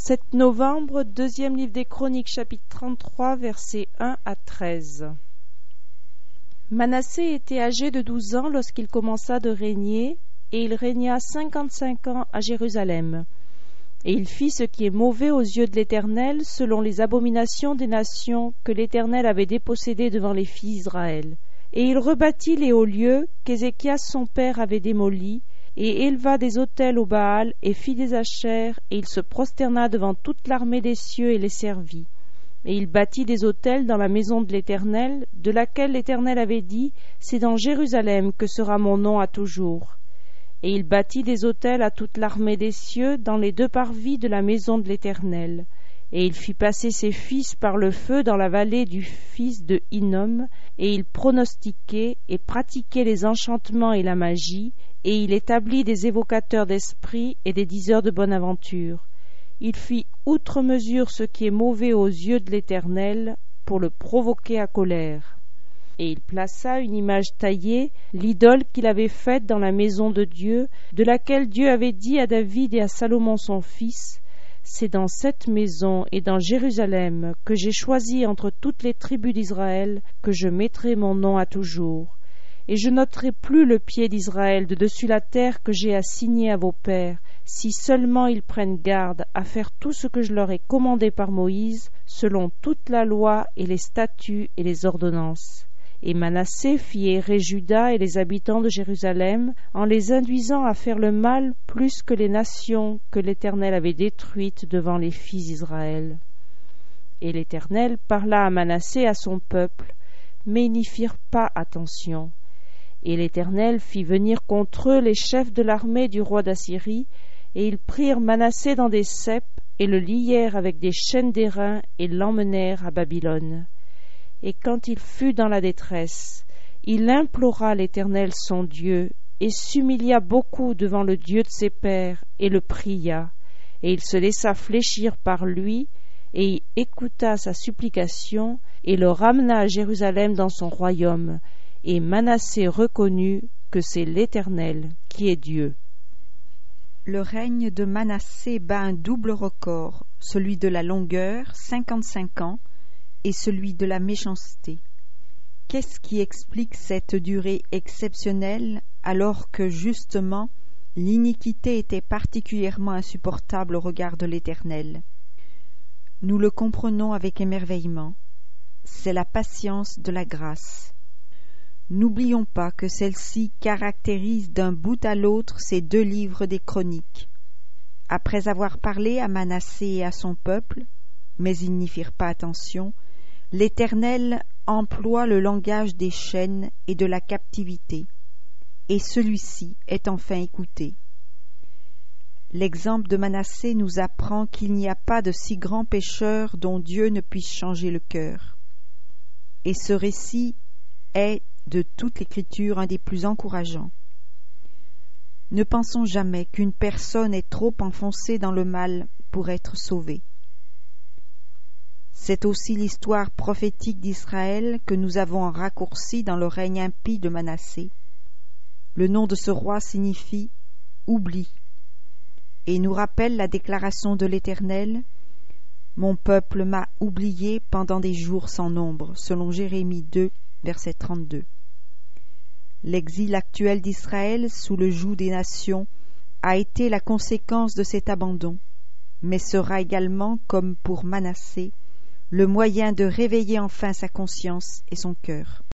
7 novembre, deuxième livre des Chroniques, chapitre 33, versets 1 à 13. Manassé était âgé de 12 ans lorsqu'il commença de régner, et il régna 55 ans à Jérusalem. Et il fit ce qui est mauvais aux yeux de l'Éternel, selon les abominations des nations que l'Éternel avait dépossédées devant les fils d'Israël. Et il rebâtit les hauts lieux qu'Ézéchias son père avait démolis, et éleva des autels au Baal, et fit des Ashères, et il se prosterna devant toute l'armée des cieux et les servit. Et il bâtit des autels dans la maison de l'Éternel, de laquelle l'Éternel avait dit, « C'est dans Jérusalem que sera mon nom à toujours. » Et il bâtit des autels à toute l'armée des cieux, dans les 2 parvis de la maison de l'Éternel. Et il fit passer ses fils par le feu dans la vallée du fils de Hinnom, et il pronostiquait et pratiquait les enchantements et la magie, et il établit des évocateurs d'esprit et des diseurs de bonne aventure. Il fit outre mesure ce qui est mauvais aux yeux de l'Éternel, pour le provoquer à colère. Et il plaça une image taillée, l'idole qu'il avait faite dans la maison de Dieu, de laquelle Dieu avait dit à David et à Salomon son fils, « C'est dans cette maison et dans Jérusalem que j'ai choisi entre toutes les tribus d'Israël que je mettrai mon nom à toujours. Et je n'ôterai plus le pied d'Israël de dessus la terre que j'ai assigné à vos pères, si seulement ils prennent garde à faire tout ce que je leur ai commandé par Moïse, selon toute la loi et les statuts et les ordonnances. » Et Manassé fit errer Juda et les habitants de Jérusalem, en les induisant à faire le mal plus que les nations que l'Éternel avait détruites devant les fils d'Israël. Et l'Éternel parla à Manassé et à son peuple, mais ils n'y firent pas attention. Et l'Éternel fit venir contre eux les chefs de l'armée du roi d'Assyrie, et ils prirent Manassé dans des ceps, et le lièrent avec des chaînes d'airain, et l'emmenèrent à Babylone. Et quand il fut dans la détresse, il implora l'Éternel son Dieu, et s'humilia beaucoup devant le Dieu de ses pères, et le pria. Et il se laissa fléchir par lui, et il écouta sa supplication, et le ramena à Jérusalem dans son royaume. Et Manassé reconnut que c'est l'Éternel qui est Dieu. Le règne de Manassé bat un double record, celui de la longueur, 55 ans, et celui de la méchanceté. Qu'est-ce qui explique cette durée exceptionnelle alors que, justement, l'iniquité était particulièrement insupportable au regard de l'Éternel? Nous le comprenons avec émerveillement. C'est la patience de la grâce. N'oublions pas que celle-ci caractérise d'un bout à l'autre ces 2 livres des Chroniques. Après avoir parlé à Manassé et à son peuple, mais ils n'y firent pas attention, l'Éternel emploie le langage des chaînes et de la captivité, et celui-ci est enfin écouté. L'exemple de Manassé nous apprend qu'il n'y a pas de si grand pécheur dont Dieu ne puisse changer le cœur. Et ce récit est, de toute l'Écriture, un des plus encourageants. Ne pensons jamais qu'une personne est trop enfoncée dans le mal pour être sauvée. C'est aussi l'histoire prophétique d'Israël que nous avons en raccourci dans le règne impie de Manassé. Le nom de ce roi signifie « oubli » et nous rappelle la déclaration de l'Éternel « Mon peuple m'a oublié pendant des jours sans nombre » selon Jérémie 2, verset 32. L'exil actuel d'Israël sous le joug des nations a été la conséquence de cet abandon, mais sera également, comme pour Manassé, le moyen de réveiller enfin sa conscience et son cœur.